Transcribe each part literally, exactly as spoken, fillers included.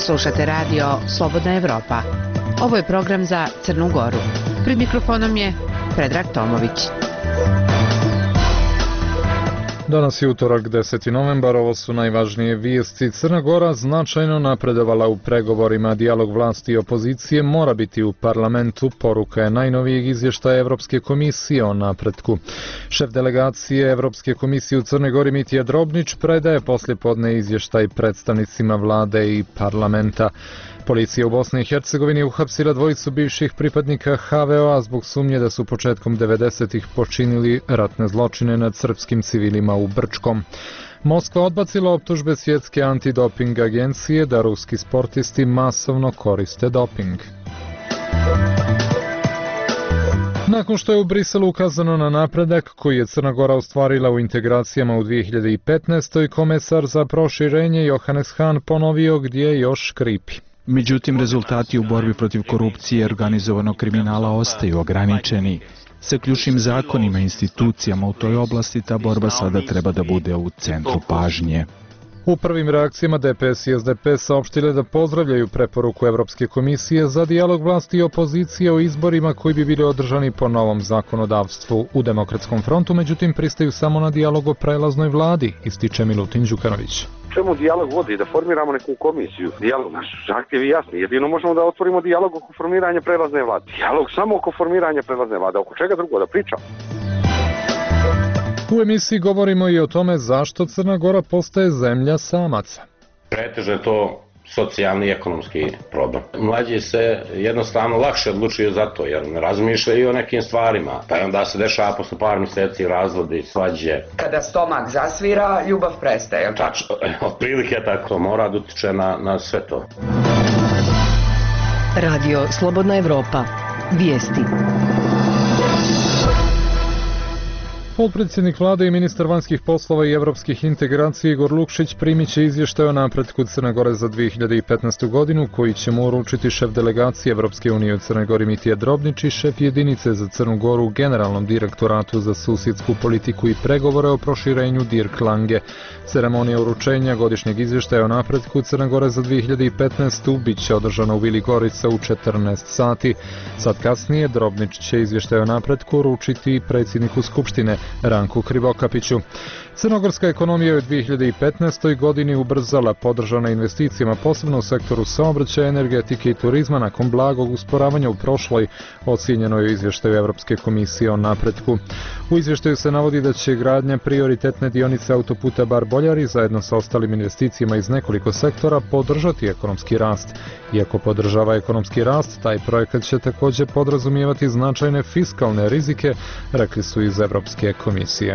Slušate radio Slobodna Evropa. Ovo je program za Crnu Goru. Pred mikrofonom je Predrag Tomović. Danas je utorak, deseti novembar, ovo su najvažnije vijesti. Crna Gora značajno napredovala u pregovorima. Dijalog vlasti i opozicije mora biti u parlamentu, poruka je najnovijeg izvještaja Evropske komisije o napretku. Šef delegacije Evropske komisije u Crnoj Gori Mitja Drobnić predaje poslijepodne izvještaj predstavnicima vlade i parlamenta. Policija u Bosni i Hercegovini uhapsila dvojicu bivših pripadnika ha ve o a zbog sumnje da su početkom devedesetih počinili ratne zločine nad srpskim civilima u Brčkom. Moskva odbacila optužbe svjetske antidoping agencije da ruski sportisti masovno koriste doping. Nakon što je u Briselu ukazano na napredak koji je Crna Gora ostvarila u integracijama u dvije hiljade petnaestoj. komesar za proširenje Johannes Hahn ponovio gdje još škripi. Međutim, rezultati u borbi protiv korupcije i organizovanog kriminala ostaju ograničeni. Sa ključnim zakonima i institucijama u toj oblasti ta borba sada treba da bude u centru pažnje. U prvim reakcijama de pe es i es de pe saopštile da pozdravljaju preporuku Evropske komisije za dijalog vlasti i opozicije o izborima koji bi bili održani po novom zakonodavstvu. U Demokratskom frontu, međutim, pristaju samo na dijalog o prelaznoj vladi, ističe Milutin Đukanović. Čemu dijalog vodi? Da formiramo neku komisiju. Dijalog, naš zahtjev je jasni. Jedino možemo da otvorimo dijalog oko formiranja prelazne vlade. Dijalog samo oko formiranja prelazne vlade. Oko čega drugo da pričam? U emisiji govorimo i o tome zašto Crna Gora postaje zemlja samaca. Pretežno je to socijalni i ekonomski problem. Mlađi se jednostavno lakše odlučuju za to, jer ne razmišljaju o nekim stvarima. Pa onda se dešava posle par mjeseci razvodi, svađe. Kada stomak zasvira, ljubav prestaje. Tačno, otprilike je tako, mora da utiče na, na sve to. Radio Slobodna Evropa. Vijesti. Potpredsjednik vlade i ministar vanjskih poslova i evropskih integracija Igor Lukšić primit će izvještaj o napretku Crne Gore za dvije hiljade petnaestu. godinu, koji će mu uručiti šef delegacije Evropske unije u Crnoj Gori Mitja Drobnić i šef jedinice za Crnu Goru u Generalnom direktoratu za susjedsku politiku i pregovore o proširenju Dirk Lange. Ceremonija uručenja godišnjeg izvještaja o napretku Crne Gore za dvije hiljade petnaestu. bit će održana u Vili Gorica u četrnaest sati. Sad kasnije Drobnić će izvještaj o napretku uručiti predsjedniku Skupštine Ranku Krivokapiću. Crnogorska ekonomija je u dvije hiljade petnaestoj. godini ubrzala, podržana investicijama, posebno u sektoru saobraćaja, energetike i turizma, nakon blagog usporavanja u prošloj, ocijenjeno je u izvještaju Evropske komisije o napretku. U izvještaju se navodi da će gradnja prioritetne dionice autoputa Bar-Boljari zajedno sa ostalim investicijama iz nekoliko sektora podržati ekonomski rast. Iako podržava ekonomski rast, taj projekat će također podrazumijevati značajne fiskalne rizike, rekli su iz Evropske komisije.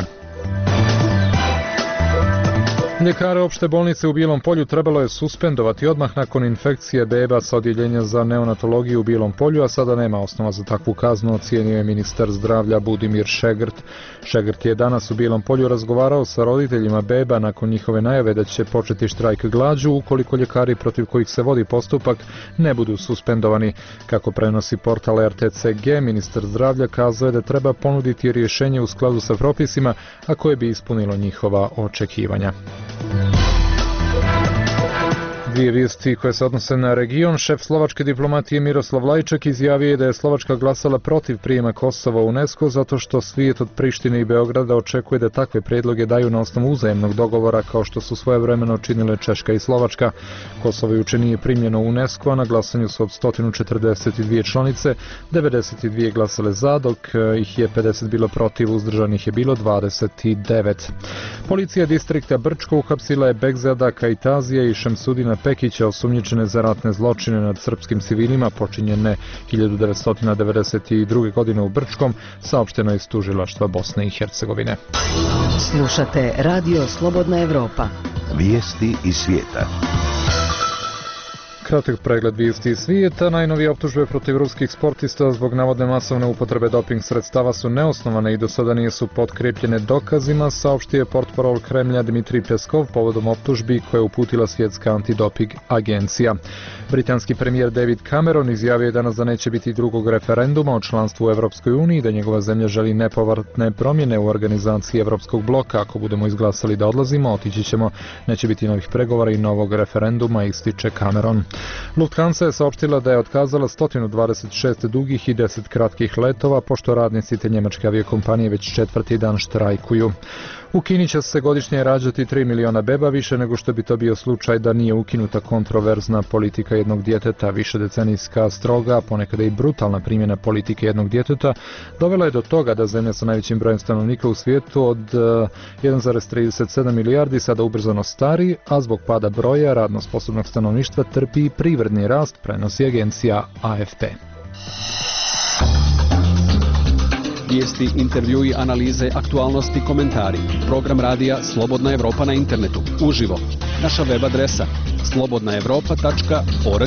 Ljekare opšte bolnice u Bijelom Polju trebalo je suspendovati odmah nakon infekcije beba sa odjeljenja za neonatologiju u Bijelom Polju, a sada nema osnova za takvu kaznu, ocijenio je ministar zdravlja Budimir Šegrt. Šegrt je danas u Bijelom Polju razgovarao sa roditeljima beba nakon njihove najave da će početi štrajk glađu ukoliko ljekari protiv kojih se vodi postupak ne budu suspendovani. Kako prenosi portal er te ce ge, ministar zdravlja kazao je da treba ponuditi rješenje u skladu sa propisima, a koje bi ispunilo njihova očekivanja. Dvije vijesti koje se odnose na region. Šef slovačke diplomatije Miroslav Lajčak izjavio je da je Slovačka glasala protiv prijema Kosova u UNESCO zato što svijet od Prištine i Beograda očekuje da takve prijedloge daju na osnovu uzajemnog dogovora kao što su svojevremeno činile Češka i Slovačka. Kosovo juče nije primljeno u UNESCO, a na glasanju su od sto četrdeset dvije članice, devedeset dvije glasale za, dok ih je pedeset bilo protiv, uzdržanih je bilo dvadeset devet. Policija distrikta Brčko uhapsila je Begzada Kajtazija i Šemsudina Pekića, osumnjičene za ratne zločine nad srpskim civilima počinjene hiljadu devetsto devedeset druge. godine u Brčkom, saopšteno je iz tužilaštva Bosne i Hercegovine. Slušate Radio Slobodna Evropa. Vijesti iz svijeta. Kratak pregled vijesti iz svijeta. Najnovije optužbe protiv ruskih sportista zbog navodne masovne upotrebe doping sredstava su neosnovane i do sada nisu potkrepljene dokazima, saopštio je portparol Kremlja Dmitrij Peskov povodom optužbi koje je uputila svjetska antidoping agencija. Britanski premijer David Cameron izjavio je danas da neće biti drugog referenduma o članstvu u Evropskoj uniji, da njegova zemlja želi nepovratne promjene u organizaciji Evropskog bloka. Ako budemo izglasali da odlazimo, otići ćemo, neće biti novih pregovora i novog referenduma, ističe Cameron. Lufthansa je saopštila da je otkazala sto dvadeset šest dugih i deset kratkih letova, pošto radnici te njemačke aviokompanije već četvrti dan štrajkuju. U Kini će se godišnje rađati tri miliona beba, više nego što bi to bio slučaj da nije ukinuta kontroverzna politika jednog djeteta. Višedecenijska stroga, ponekada i brutalna primjena politike jednog djeteta dovela je do toga da zemlja sa najvećim brojem stanovnika u svijetu od jedan zarez trideset sedam milijardi sada ubrzano stari, a zbog pada broja radno sposobnog stanovništva trpi i privredni rast, prenosi agencija A F P. Vijesti, intervjui, analize, aktualnosti, komentari. Program radija Slobodna Evropa na internetu. Uživo. Naša web adresa slobodna evropa tačka org.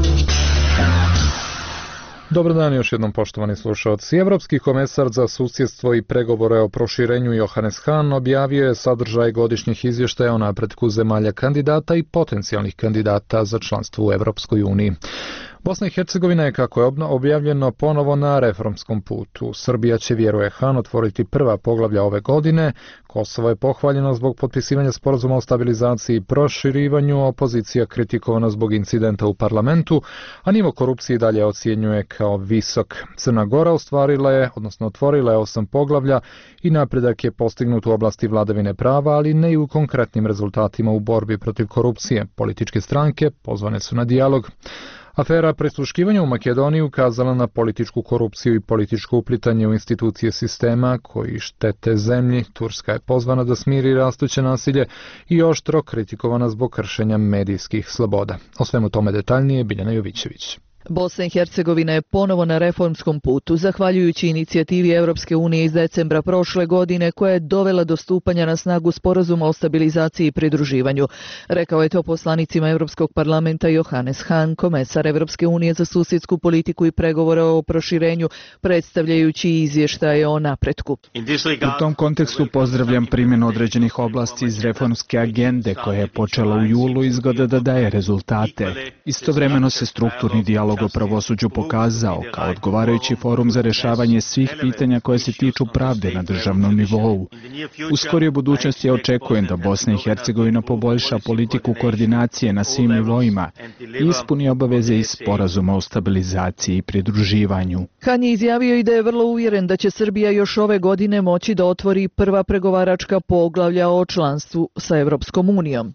Dobar dan još jednom, poštovani slušalci. Evropski komesar za susjedstvo i pregovore o proširenju Johannes Hahn objavio je sadržaj godišnjih izvještaja o napretku zemalja kandidata i potencijalnih kandidata za članstvo u Evropskoj uniji. Bosna i Hercegovina je, kako je objavljeno, ponovo na reformskom putu. Srbija će, vjeruje Hahn, otvoriti prva poglavlja ove godine. Kosovo je pohvaljeno zbog potpisivanja sporazuma o stabilizaciji i proširivanju, opozicija kritikovana zbog incidenta u parlamentu, a nivo korupcije dalje ocjenjuje kao visok. Crna Gora ostvarila je, odnosno otvorila je osam poglavlja i napredak je postignut u oblasti vladavine prava, ali ne i u konkretnim rezultatima u borbi protiv korupcije. Političke stranke pozvane su na dijalog. Afera prisluškivanja u Makedoniji ukazala na političku korupciju i političko uplitanje u institucije sistema koji štete zemlji. Turska je pozvana da smiri rastuće nasilje i oštro kritikovana zbog kršenja medijskih sloboda. O svemu tome detaljnije Biljana Jovićević. Bosna i Hercegovina je ponovo na reformskom putu, zahvaljujući inicijativi Europske unije iz decembra prošle godine, koja je dovela do stupanja na snagu sporazuma o stabilizaciji i pridruživanju. Rekao je to poslanicima Europskog parlamenta Johannes Hahn, komesar Europske unije za susjedsku politiku i pregovore o proširenju, predstavljajući izvještaje o napretku. U tom kontekstu pozdravljam primjenu određenih oblasti iz reformske agende koja je počela u julu i izgleda da daje rezultate. Istovremeno se strukturni dijalog o pravosuđu pokazao kao odgovarajući forum za rješavanje svih pitanja koje se tiču pravde na državnom nivou. U skorijoj budućnosti ja očekujem da Bosna i Hercegovina poboljša politiku koordinacije na svim nivoima i ispuni obaveze iz sporazuma o stabilizaciji i pridruživanju. Hahn je izjavio i da je vrlo uvjeren da će Srbija još ove godine moći da otvori prva pregovaračka poglavlja o članstvu sa Evropskom unijom.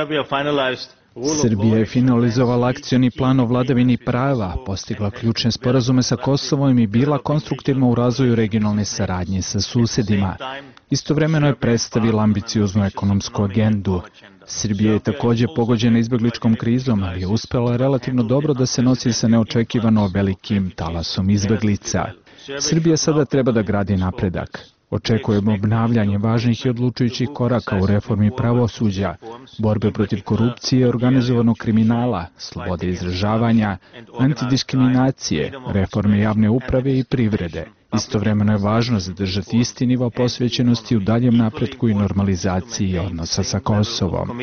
Srbija je finalizovala akcioni plan o vladavini prava, postigla ključne sporazume sa Kosovom i bila konstruktivna u razvoju regionalne saradnje sa susjedima. Istovremeno je predstavila ambicioznu ekonomsku agendu. Srbija je također pogođena izbjegličkom krizom, ali je uspjela relativno dobro da se nosi sa neočekivano velikim talasom izbjeglica. Srbija sada treba da gradi napredak. Očekujemo obnavljanje važnih i odlučujućih koraka u reformi pravosuđa, borbe protiv korupcije i organizovanog kriminala, slobode izražavanja, antidiskriminacije, reforme javne uprave i privrede. Istovremeno je važno zadržati isti nivo posvećenosti u daljem napretku i normalizaciji odnosa sa Kosovom.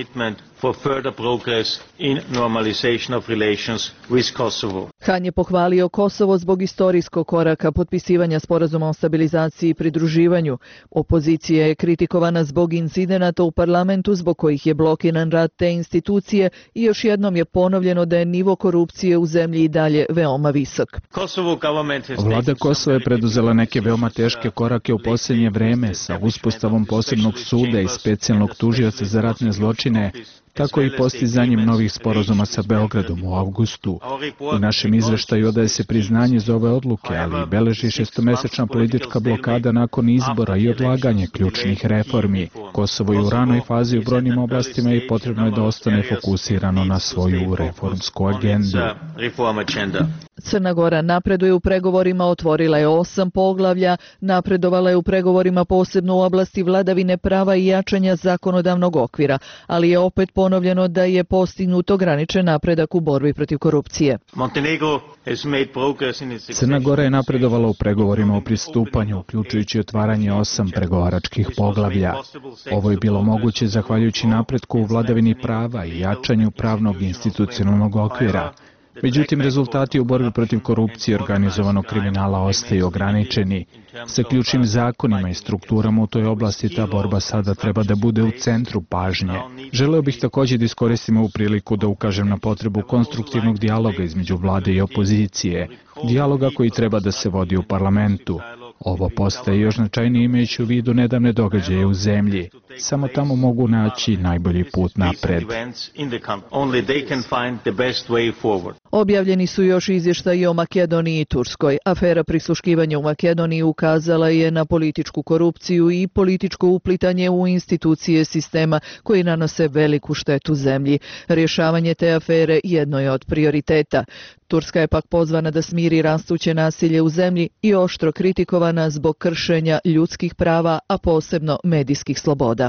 Hahn je pohvalio Kosovo zbog istorijskog koraka potpisivanja sporazuma o stabilizaciji i pridruživanju. Opozicija je kritikovana zbog incidenata u parlamentu zbog kojih je blokiran rad te institucije i još jednom je ponovljeno da je nivo korupcije u zemlji i dalje veoma visok. Vlada Kosova je preduzela neke veoma teške korake u posljednje vreme sa uspostavom posebnog suda i specijalnog tužioca za ratne zločine, tako i postizanjem novih sporazuma sa Beogradom u avgustu. U našem izveštaju odaje se priznanje za ove odluke, ali beleži šestomesečna politička blokada nakon izbora i odlaganje ključnih reformi. Kosovo je u ranoj fazi u brojnim oblastima i potrebno je da ostane fokusirano na svoju reformsku agendu. Crna Gora napreduje u pregovorima, otvorila je osam poglavlja, napredovala je u pregovorima posebno u oblasti vladavine prava i jačanja zakonodavnog okvira, ali je opet ponovljeno da je postignut ograničen napredak u borbi protiv korupcije. Crna Gora je napredovala u pregovorima o pristupanju, uključujući otvaranje osam pregovaračkih poglavlja. Ovo je bilo moguće zahvaljujući napretku u vladavini prava i jačanju pravnog institucionalnog okvira. Međutim, rezultati u borbi protiv korupcije i organizovanog kriminala ostaju ograničeni. Sa ključnim zakonima i strukturama u toj oblasti ta borba sada treba da bude u centru pažnje. Želeo bih također da iskoristim ovu priliku da ukažem na potrebu konstruktivnog dijaloga između vlade i opozicije, dijaloga koji treba da se vodi u parlamentu. Ovo postaje još značajnije imajući u vidu nedavne događaje u zemlji. Samo tamo mogu naći najbolji put napred. Objavljeni su još izvještaji o Makedoniji i Turskoj. Afera prisluškivanja u Makedoniji ukazala je na političku korupciju i političko uplitanje u institucije sistema koji nanose veliku štetu zemlji. Rješavanje te afere jedno je od prioriteta. Turska je pak pozvana da smiri rastuće nasilje u zemlji i oštro kritikovana zbog kršenja ljudskih prava, a posebno medijskih sloboda.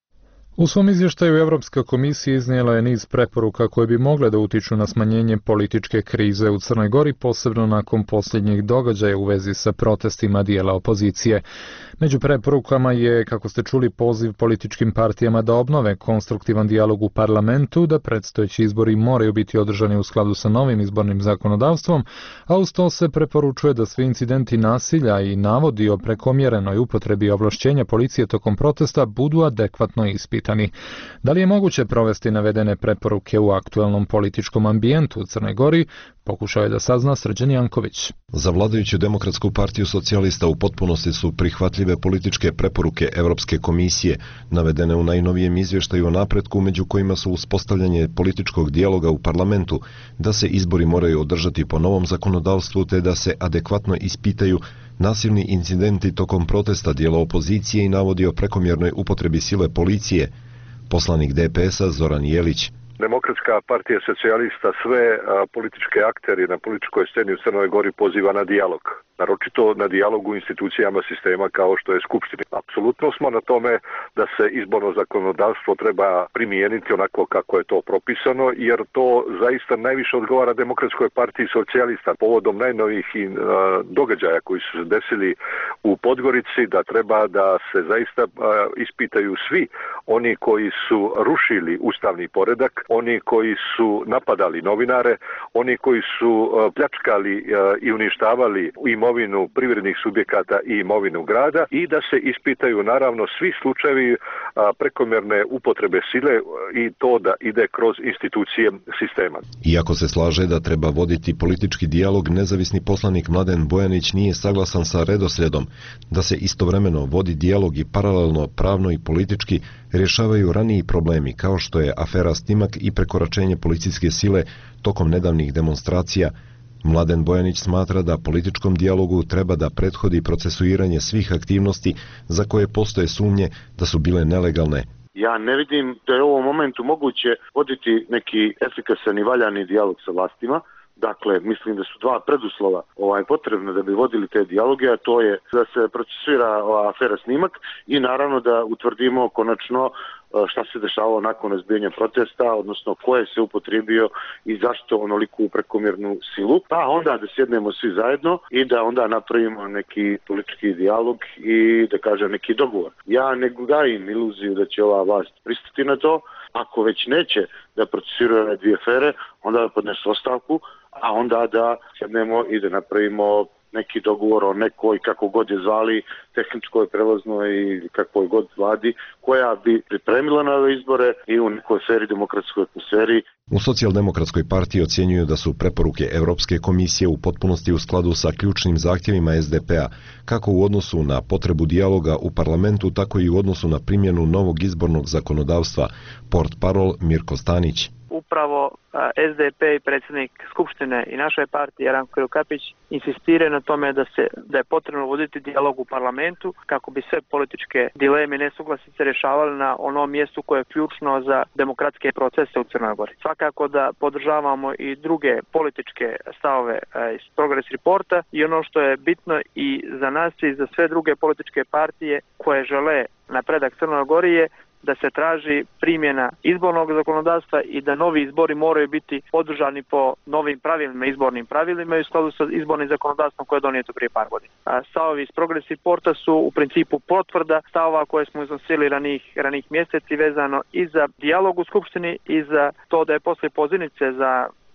U svom izvještaju Europska komisija iznijela je niz preporuka koje bi mogle da utiču na smanjenje političke krize u Crnoj Gori, posebno nakon posljednjih događaja u vezi sa protestima dijela opozicije. Među preporukama je, kako ste čuli, poziv političkim partijama da obnove konstruktivan dijalog u parlamentu, da predstojeći izbori moraju biti održani u skladu sa novim izbornim zakonodavstvom, a uz to se preporučuje da svi incidenti nasilja i navodi o prekomjerenoj upotrebi ovlašćenja policije tokom protesta budu adekvatno ispitani. Da li je moguće provesti navedene preporuke u aktuelnom političkom ambijentu u Crnoj Gori, pokušao je da sazna Srđan Janković. Za vladajuću Demokratsku partiju socijalista u potpunosti su prihvatljive političke preporuke Europske komisije, navedene u najnovijem izvještaju o napretku, među kojima su uspostavljanje političkog dijaloga u parlamentu, da se izbori moraju održati po novom zakonodavstvu te da se adekvatno ispitaju nasilni incidenti tokom protesta dijela opozicije i navodi o prekomjernoj upotrebi sile policije. Poslanik D P S-a Zoran Jelić. Demokratska partija socijalista sve a, političke akteri na političkoj sceni u Crnoj Gori poziva na dijalog. Naročito na dijalog u institucijama sistema kao što je Skupština. Apsolutno smo na tome da se izborno zakonodavstvo treba primijeniti onako kako je to propisano, jer to zaista najviše odgovara Demokratskoj partiji socijalista povodom najnovijih a, događaja koji su se desili u Podgorici, da treba da se zaista a, ispitaju svi oni koji su rušili ustavni poredak, oni koji su napadali novinare, oni koji su a, pljačkali a, i uništavali imovinu privrednih subjekata i imovinu grada, i da se ispitaju naravno svi slučajevi a, prekomjerne upotrebe sile i to da ide kroz institucije sistema. Iako se slaže da treba voditi politički dijalog, nezavisni poslanik Mladen Bojanić nije saglasan sa redoslijedom da se istovremeno vodi dijalog i paralelno pravno i politički rješavaju raniji problemi kao što je afera Snimak i prekoračenje policijske sile tokom nedavnih demonstracija. Mladen Bojanić smatra da političkom dijalogu treba da prethodi procesuiranje svih aktivnosti za koje postoje sumnje da su bile nelegalne. Ja ne vidim da je u ovom momentu moguće voditi neki efikasan i valjani dijalog sa vlastima. Dakle, mislim da su dva preduslova ovaj, potrebne da bi vodili te dijaloge, a to je da se procesuira ova afera Snimak i naravno da utvrdimo konačno šta se dešavalo nakon razbijanja protesta, odnosno ko je se upotrijebio i zašto onoliku prekomjernu silu, pa onda da sjednemo svi zajedno i da onda napravimo neki politički dijalog i da kažem neki dogovor. Ja ne gajim iluziju da će ova vlast pristati na to. Ako već neće da procesuiraju ove dvije afere, onda da podnesu ostavku, a onda da sjednemo i da napravimo neki dogovor o nekoj, kako god je zvali, tehničkoj, prelaznoj i kakvoj god vladi, koja bi pripremila na ove izbore i u nekoj sferi, demokratskoj atmosferi. U Socijaldemokratskoj partiji ocjenjuju da su preporuke Europske komisije u potpunosti u skladu sa ključnim zahtjevima S D P-a, kako u odnosu na potrebu dijaloga u parlamentu, tako i u odnosu na primjenu novog izbornog zakonodavstva. Portparol Mirko Stanić. Upravo S D P i predsjednik Skupštine i naše partije Ranko Krivokapić insistiraju na tome da se da je potrebno voditi dijalog u parlamentu kako bi sve političke dileme i nesuglasice rješavali na onom mjestu koje je ključno za demokratske procese u Crnoj Gori. Svakako da podržavamo i druge političke stavove iz Progress Reporta i ono što je bitno i za nas i za sve druge političke partije koje žele napredak Crnoj Gori je da se traži primjena izbornog zakonodavstva i da novi izbori moraju biti održani po novim pravilima, izbornim pravilima i u skladu sa izbornim zakonodavstvom koje je donijeto prije par godina. Stavovi iz Progress Reporta su u principu potvrda stavova koje smo iznosili ranih, ranih mjeseci vezano i za dijalog u Skupštini i za to da je poslije pozivnice za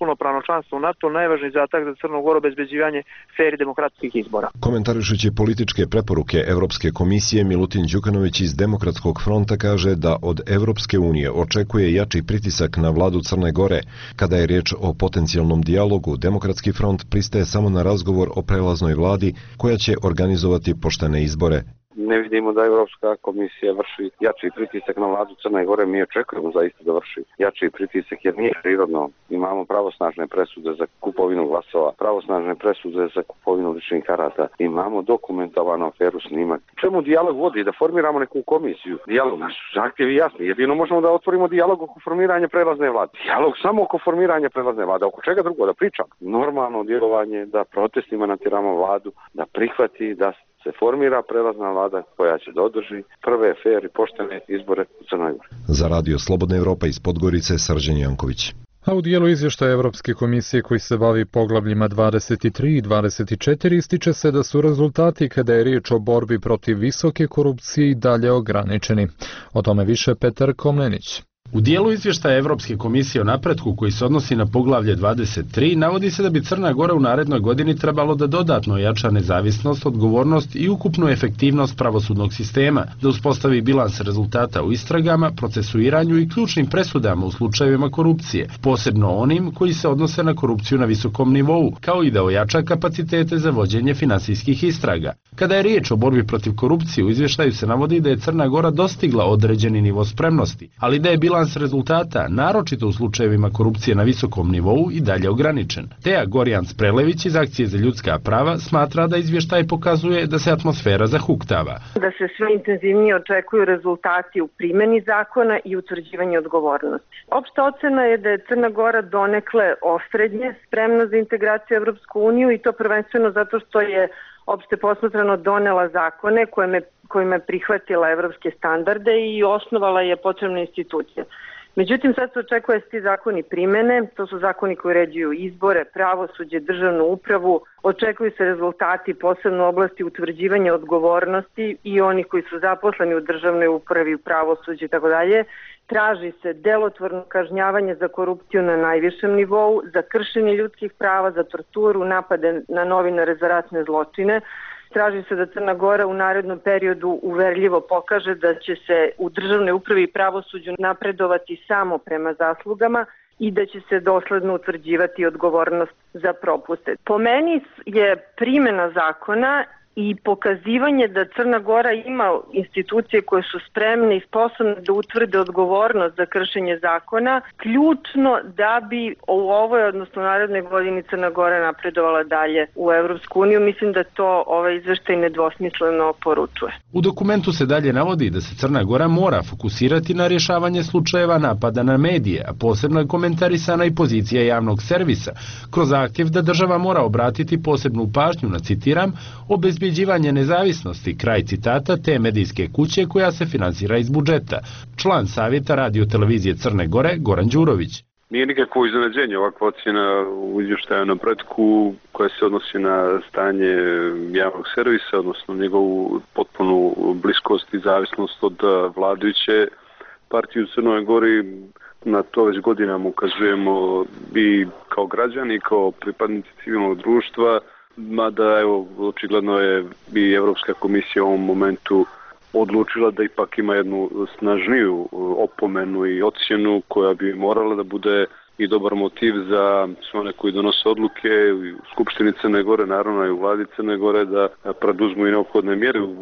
punopravno članstvo u NATO, najvažniji zadatak za Crnu Goru obezbeđivanje fer i demokratskih izbora. Komentarišući političke preporuke Evropske komisije, Milutin Đukanović iz Demokratskog fronta kaže da od Evropske unije očekuje jači pritisak na vladu Crne Gore. Kada je riječ o potencijalnom dijalogu, Demokratski front pristaje samo na razgovor o prelaznoj vladi koja će organizovati poštene izbore. Ne vidimo da Evropska komisija vrši jači pritisak na vladu Crne Gore, mi očekujemo zaista da vrši jači pritisak jer nije prirodno. Imamo pravosnažne presude za kupovinu glasova, pravosnažne presude za kupovinu ličnih karata, imamo dokumentovanu aferu snimak. Čemu dijalog vodi? Da formiramo neku komisiju. Dijalog, naš zahtjev je jasni, jedino možemo da otvorimo dijalog oko formiranja prelazne vlade. Dijalog samo oko formiranja prelazne vlade, oko čega drugo da pričam? Normalno djelovanje, da protestima natjeramo vladu, da prihvati, da se formira prelazna vlada koja će da održi prve fer i poštene izbore u Crnoj Gori. Za Radio Slobodna Evropa iz Podgorice, Srđan Janković. A u dijelu izvještaja Evropske komisije koji se bavi poglavljima dvadeset tri i dvadeset četiri ističe se da su rezultati kada je riječ o borbi protiv visoke korupcije i dalje ograničeni. O tome više Petar Komnenić. U dijelu izvještaja Evropske komisije o napretku koji se odnosi na poglavlje dvadeset tri navodi se da bi Crna Gora u narednoj godini trebalo da dodatno ojača nezavisnost, odgovornost i ukupnu efektivnost pravosudnog sistema, da uspostavi bilans rezultata u istragama, procesuiranju i ključnim presudama u slučajevima korupcije, posebno onim koji se odnose na korupciju na visokom nivou, kao i da ojača kapacitete za vođenje finansijskih istraga. Kada je riječ o borbi protiv korupcije, u izvještaju se navodi da je Crna Gora dostigla određeni nivo spremnosti, ali da je bilans rezultata, naročito u slučajevima korupcije na visokom nivou, i dalje ograničen. Teja Gorjans-Prelević iz Akcije za ljudska prava smatra da izvještaj pokazuje da se atmosfera zahuktava. Da se sve intenzivnije očekuju rezultati u primjeni zakona i utvrđivanju odgovornosti. Opšta ocena je da je Crna Gora donekle osrednje spremna za integraciju u Evropsku uniju i to prvenstveno zato što je opšte posmatrano donela zakone kojima, kojima je prihvatila evropske standarde i osnovala je potrebne institucije. Međutim, sad se očekuje da se ti zakoni primene, to su zakoni koji uređuju izbore, pravosuđe, državnu upravu, očekuju se rezultati posebno u oblasti utvrđivanja odgovornosti i oni koji su zaposleni u državnoj upravi, u pravosuđu i tako dalje. Traži se delotvorno kažnjavanje za korupciju na najvišem nivou, za kršenje ljudskih prava, za torturu, napade na novinare za ratne zločine. Traži se da Crna Gora u narednom periodu uverljivo pokaže da će se u državnoj upravi i pravosuđu napredovati samo prema zaslugama i da će se dosledno utvrđivati odgovornost za propuste. Po meni je primjena zakona i pokazivanje da Crna Gora ima institucije koje su spremne i sposobne da utvrde odgovornost za kršenje zakona, ključno da bi u ovoj, odnosno narednoj godini, Crna Gora napredovala dalje u Evropsku uniju. Mislim da to ovaj izveštaj nedvosmisleno poručuje. U dokumentu se dalje navodi da se Crna Gora mora fokusirati na rješavanje slučajeva napada na medije, a posebno je komentarisana i pozicija javnog servisa, kroz zahtjev da država mora obratiti posebnu pažnju na, citiram, obezbjeđivanje nezavisnosti, kraj citata, te medijske kuće koja se finansira iz budžeta. Član savjeta Radio televizije Crne Gore, Goran Đurović. Nije nikakvo iznenađenje ovakva ocjena u izvještaju na napretku koja se odnosi na stanje javnog servisa, odnosno njegovu potpunu bliskost i zavisnost od vladajuće partije u Crnoj Gori. Na to već godinama ukazujemo i kao građani, kao pripadnici civilnog društva, mada evo, očigledno je i Evropska komisija u ovom momentu odlučila da ipak ima jednu snažniju opomenu i ocjenu koja bi morala da bude i dobar motiv za sve one koji donose odluke u Skupštini Crne Gore, naravno i u vladi Crne Gore, da preduzmu i neophodne mjere u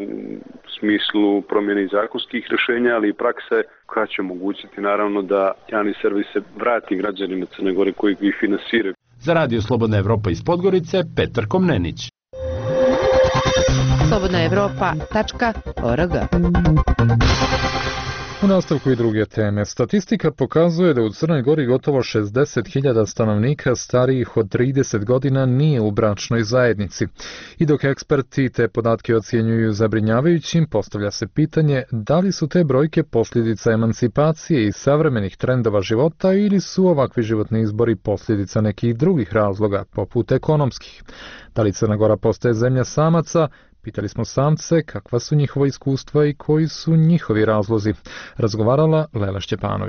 smislu promjene zakonskih rješenja, ali i prakse koja će omogućiti naravno da javni servis se vrati građanima Crne Gore koji ih finansiraju. Za Radio Slobodna Evropa iz Podgorice, Petar Komnenić. slobodna evropa tačka org. U nastavku i druge teme. Statistika pokazuje da u Crnoj Gori gotovo šezdeset hiljada stanovnika starijih od trideset godina nije u bračnoj zajednici. I dok eksperti te podatke ocjenjuju zabrinjavajućim, postavlja se pitanje da li su te brojke posljedica emancipacije i savremenih trendova života ili su ovakvi životni izbori posljedica nekih drugih razloga, poput ekonomskih. Da li Crna Gora postaje zemlja samaca? Pitali smo samce kakva su njihova iskustva i koji su njihovi razlozi. Razgovarala Lela Šćepanović.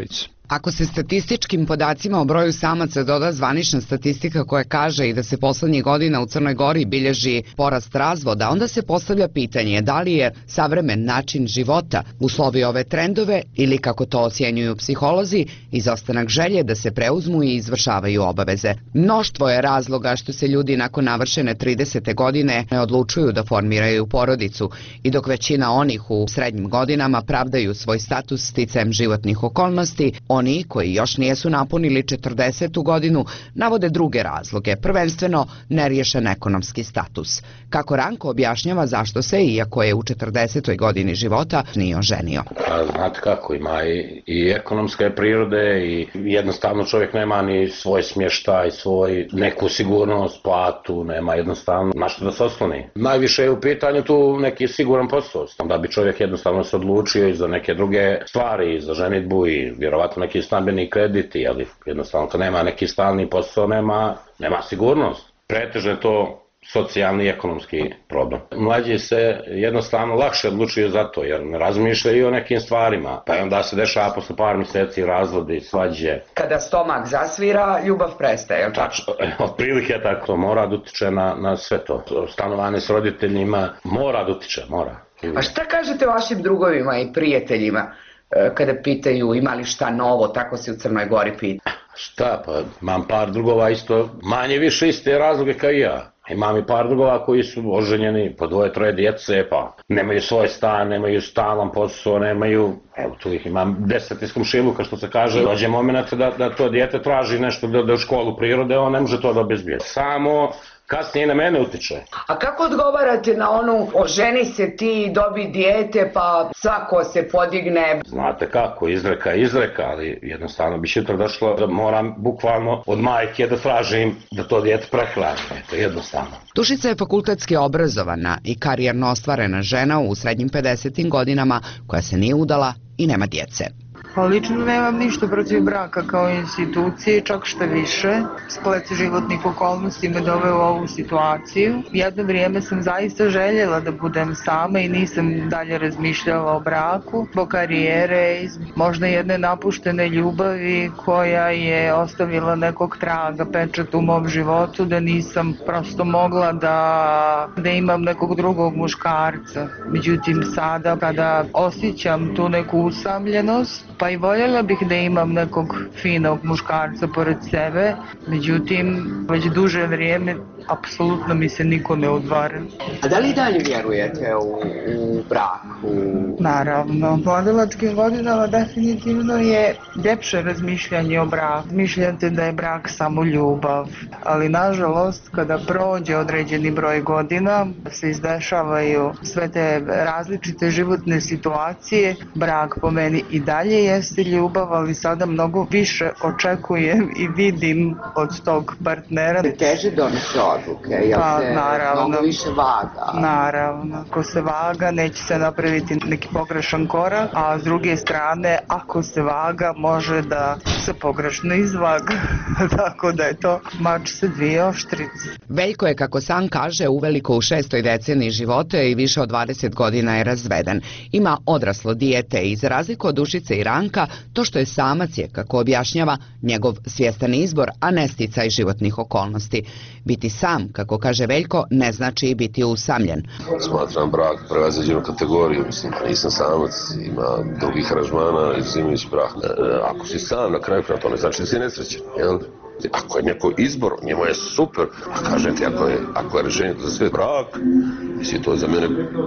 Ako se statističkim podacima o broju samaca doda zvanična statistika koja kaže i da se poslednjih godina u Crnoj Gori bilježi porast razvoda, onda se postavlja pitanje da li je savremen način života uslovio ove trendove ili, kako to ocjenjuju psiholozi, izostanak želje da se preuzmu i izvršavaju obaveze. Mnoštvo je razloga što se ljudi nakon navršene tridesete godine ne odlučuju da formiraju porodicu i dok većina onih u srednjim godinama pravdaju svoj status sticajem životnih okolnosti, oni koji još nijesu napunili četrdesetu godinu navode druge razloge, prvenstveno neriješen ekonomski status. Kako Ranko objašnjava zašto se, iako je u četrdesetoj godini života, nije oženio. A, znate kako, ima i, i ekonomske prirode i jednostavno čovjek nema ni svoj smještaj, svoj neku sigurnost, platu, nema jednostavno na što da se osloni. Najviše je u pitanju tu neki siguran posao, da bi čovjek jednostavno se odlučio i za neke druge stvari, i za ženidbu i vjerovatno neki stambeni krediti, ali jednostavno kad nema neki stalni posao, nema, nema sigurnost. Pretežno je to socijalni i ekonomski problem. Mlađi se jednostavno lakše odlučuju za to, jer ne razmišljaju o nekim stvarima, pa onda se dešava posle par mjeseci razvodi, svađe. Kada stomak zasvira, ljubav prestaje, jel tako? Otprilike tako, to mora da utiče na, na sve to. Stanovanje s roditeljima mora da utiče, mora. A šta kažete vašim drugovima i prijateljima kada pitaju ima li šta novo, tako se u Crnoj Gori pita? Šta, pa imam par drugova isto, manje više iste razloge kao i ja. Imam i par drugova koji su oženjeni, po dvoje, troje djece, pa nemaju svoj stan, nemaju stalan posao, nemaju, evo tu ih imam deset iz komšiluka što se kaže, dođe moment da, da to dijete traži nešto da, da u školu prirode, on ne može to da obezbije. Samo kasnije na mene utiče. A kako odgovarate na onu oženi se ti, dobi dijete, pa svako se podigne? Znate kako, izreka je izreka, ali jednostavno bi sutra došlo da moram bukvalno od majke da tražim da to dijete prehrani. To je jednostavno. Dušica je fakultetski obrazovana i karijerno ostvarena žena u srednjim pedesetim godinama koja se nije udala i nema djece. Pa lično nemam ništa protiv braka kao institucije, čak što više. Splet životnih okolnosti me doveo u ovu situaciju. Jedno vrijeme sam zaista željela da budem sama i nisam dalje razmišljala o braku, zbog karijere i možda jedne napuštene ljubavi koja je ostavila nekog traga, pečat u mom životu, da nisam prosto mogla da, da imam nekog drugog muškarca. Međutim, sada kada osjećam tu neku usamljenost, pa i voljela bih da imam nekog finog muškarca pored sebe, međutim, već duže vrijeme apsolutno mi se niko ne odvara. A da li dalje vjerujete u, u brak? U... Naravno. U mladilačkim godinama definitivno je ljepše razmišljanje o braku. Mišljate da je brak samo ljubav, ali nažalost kada prođe određeni broj godina se izdešavaju sve te različite životne situacije, brak po meni i dalje jeste ljubav, ali sada mnogo više očekujem i vidim od tog partnera. Teže donese odluke, jel pa, se naravno, mnogo više vaga? Naravno. Ako se vaga, neće se napraviti neki pogrešan korak, a s druge strane, ako se vaga, može da se pogrešno izvaga. Tako da je to mač sa dvije oštrice. Veljko je, kako sam kaže, uveliko u šestoj deceniji života i više od dvadeset godina je razveden. Ima odraslo dijete i za razliku od Dušice i Ranka, to što je samac je, kako objašnjava, njegov svjestan izbor, a ne sticaj životnih okolnosti. Biti sam, kako kaže Veljko, ne znači i biti usamljen. Smatram brak prevaziđenu kategoriju, mislim, nisam samac, ima drugih aranžmana, izuzimajući brak. E, ako si sam na kraju kraja, to ne znači da si nesrećan, jel? Ako je neko izbor, njemu je super, a kažete, ako je, ako je rešenje za sve brak, mislim, to je za mene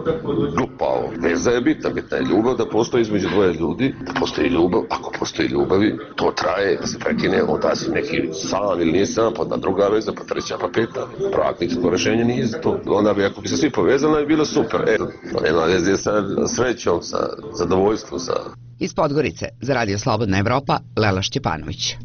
glupavo. Veza je bitna, bitna je ljubav, da postoji između dvoje ljudi, da postoji ljubav, ako postoji ljubavi, to traje, da se prekine, onda si neki sam ili nije sam, pa onda druga veza, pa treća, pa peta. Brak nikako rešenje nije za to. Onda bi, ako bi se svi povezali, bi bilo super. E, to nema veze sa srećom, sa zadovoljstvom, sa... Iz Podgorice, za Radio Slobodna Evropa, Lela Šćepanović.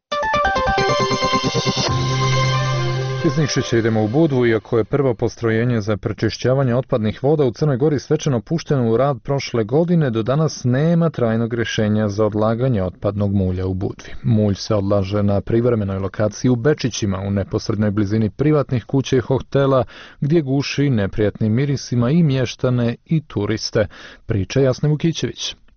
Iz Nikšića idemo u Budvu, iako je prvo postrojenje za prečišćavanje otpadnih voda u Crnoj Gori svečano pušteno u rad prošle godine, do danas nema trajnog rješenja za odlaganje otpadnog mulja u Budvi. Mulj se odlaže na privremenoj lokaciji u Bečićima, u neposrednoj blizini privatnih kuća i hotela, gdje guši neprijatnim mirisima i mještane i turiste, priča Jasna Vukićević.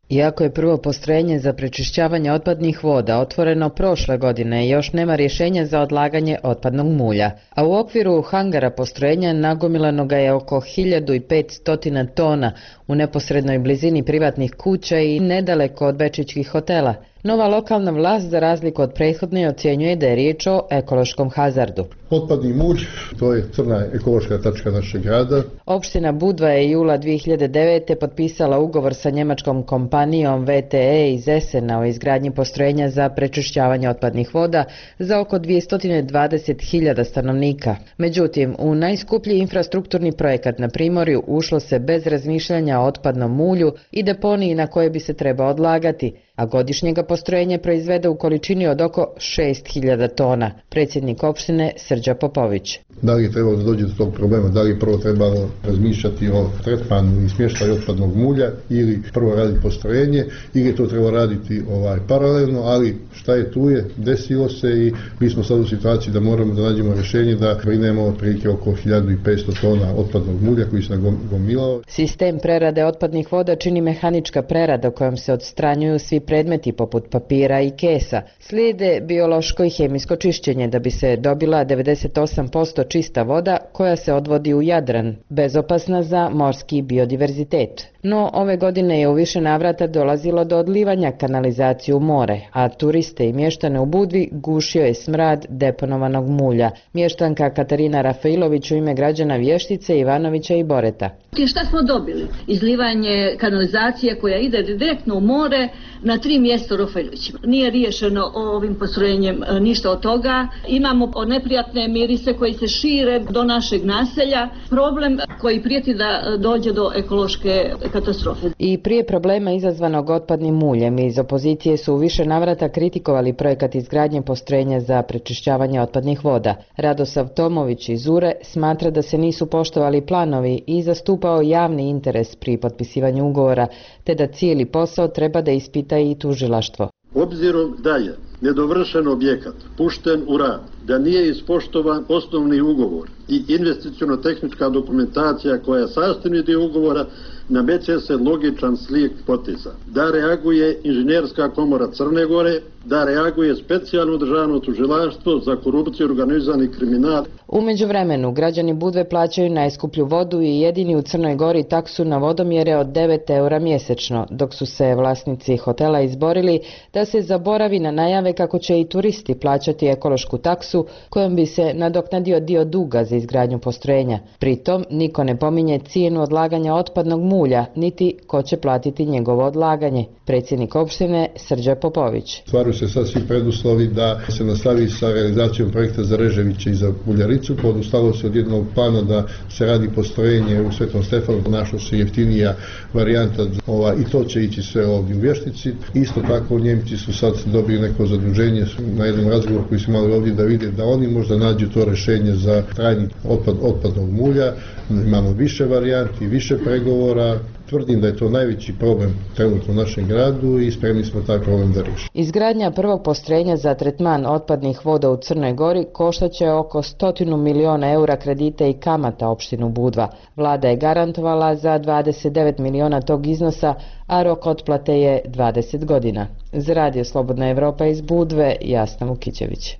Iako je prvo postrojenje za prečišćavanje otpadnih voda otvoreno prošle godine, još nema rješenja za odlaganje otpadnog mulja, a u okviru hangara postrojenja nagomilano ga je oko hiljadu petsto tona u neposrednoj blizini privatnih kuća i nedaleko od bečićkih hotela. Nova lokalna vlast, za razliku od prethodne, ocjenjuje da je riječ o ekološkom hazardu. Otpadni mulj, to je crna ekološka tačka našeg grada. Opština Budva je jula dvije hiljade devete. potpisala ugovor sa njemačkom kompanijom V T E iz Esena o izgradnji postrojenja za prečišćavanje otpadnih voda za oko dvjesto dvadeset hiljada stanovnika. Međutim, u najskuplji infrastrukturni projekat na Primorju ušlo se bez razmišljanja o otpadnom mulju i deponiji na koje bi se trebao odlagati, a godišnje ga postrojenje proizvede u količini od oko šest hiljada tona. Predsjednik opštine Srđa Popović. Da li je trebalo da dođe do tog problema, da li je prvo trebalo razmišljati o tretmanu i smještaju otpadnog mulja ili prvo raditi postrojenje ili je to trebalo raditi ovaj, paralelno, ali šta je tu je, desilo se i mi smo sad u situaciji da moramo da nađemo rješenje da brinemo otprilike oko hiljadu petsto tona otpadnog mulja koji se nagomilao. Sistem prerade otpadnih voda čini mehanička prerada kojom se odstranjuju svi predmeti poput papira i kesa. Slijede biološko i hemijsko čišćenje da bi se dobila devedeset osam posto čista voda koja se odvodi u Jadran, bezopasna za morski biodiverzitet. No, ove godine je u više navrata dolazilo do odlivanja kanalizacije u more, a turiste i mještane u Budvi gušio je smrad deponovanog mulja. Mještanka Katarina Rafailović u ime građana Vještice, Ivanovića i Boreta. Šta smo dobili? Izlivanje kanalizacije koja ide direktno u more na tri mjesta u Rafailovićima. Nije riješeno ovim postrojenjem ništa od toga. Imamo neprijatne mirise koji se šire do našeg naselja. Problem koji prijeti da dođe do ekološke katastrofe. I prije problema izazvanog otpadnim muljem iz opozicije su u više navrata kritikovali projekat izgradnje postrojenja za prečišćavanje otpadnih voda. Radosav Tomović iz Ure smatra da se nisu poštovali planovi i zastupao javni interes pri potpisivanju ugovora, te da cijeli posao treba da ispita i tužilaštvo. Obzirom da je nedovršen objekat pušten u rad, da nije ispoštovan osnovni ugovor i investiciono-tehnička dokumentacija koja je sastavni dio ugovora, nameće se logičan slijed poteza. Da reaguje Inženjerska komora Crne Gore, da reaguje specijalno državno tužilaštvo za korupciju i organizirani kriminal. U međuvremenu, građani Budve plaćaju najskuplju vodu i jedini u Crnoj Gori taksu na vodomjere od devet eura mjesečno, dok su se vlasnici hotela izborili da se zaboravi na najave kako će i turisti plaćati ekološku taksu kojom bi se nadoknadio dio duga za izgradnju postrojenja. Pritom, niko ne pominje cijenu odlaganja otpadnog mulja, niti ko će platiti njegovo odlaganje. Predsjednik opštine Srđa Popović. Stvaraju se sad svi preduslovi da se nastavi sa realizacijom projekta za Reževiće i za Buljaricu. Podustalo se od jednog plana da se radi postrojenje u Svetom Stefanu, našla se jeftinija varijanta ova, i to će ići sve ovdje u Vještici. Isto tako Njemci su sad dobili neko zaduženje na jednom razgovoru koji su imali ovdje da vide da oni možda nađu to rješenje za trajni otpad, otpadnog mulja. Imamo više varijanti, više pregovora. Tvrdim da je to najveći problem trenutno u našem gradu i spremni smo taj problem da riješimo. Izgradnja prvog postrojenja za tretman otpadnih voda u Crnoj Gori koštaće oko stotinu miliona eura kredita i kamata opštinu Budva. Vlada je garantovala za dvadeset devet miliona tog iznosa, a rok otplate je dvadeset godina. Za Radio Slobodna Evropa iz Budve, Jasna Vukićević.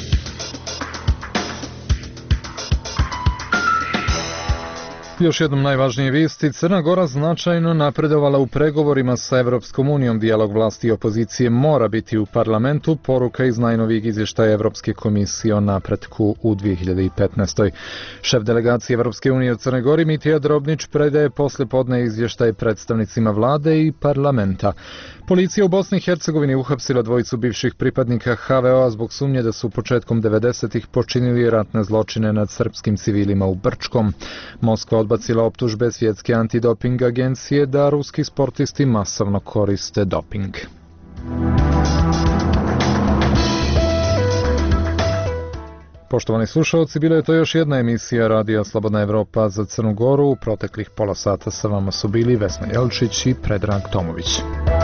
Još jednom najvažnije vijesti, Crna Gora značajno napredovala u pregovorima sa Evropskom unijom. Dijalog vlasti i opozicije mora biti u parlamentu, poruka iz najnovijeg izvještaja Evropske komisije o napretku u dvije hiljade petnaestoj. Šef delegacije Evropske unije u Crnoj Gori Mitija Drobnić predaje poslijepodne izvještaj predstavnicima vlade i parlamenta. Policija u Bosni i Hercegovini uhapsila dvojicu bivših pripadnika H V O-a zbog sumnje da su početkom devedesetih počinili ratne zločine nad srpskim civilima u Brčkom. Moskva odbacila optužbe Svjetske antidoping agencije da ruski sportisti masovno koriste doping. Poštovani slušalci, bila je to još jedna emisija Radija Slobodna Evropa za Crnu Goru. U proteklih pola sata sa vama su bili Vesna Jelčić i Predrag Tomović.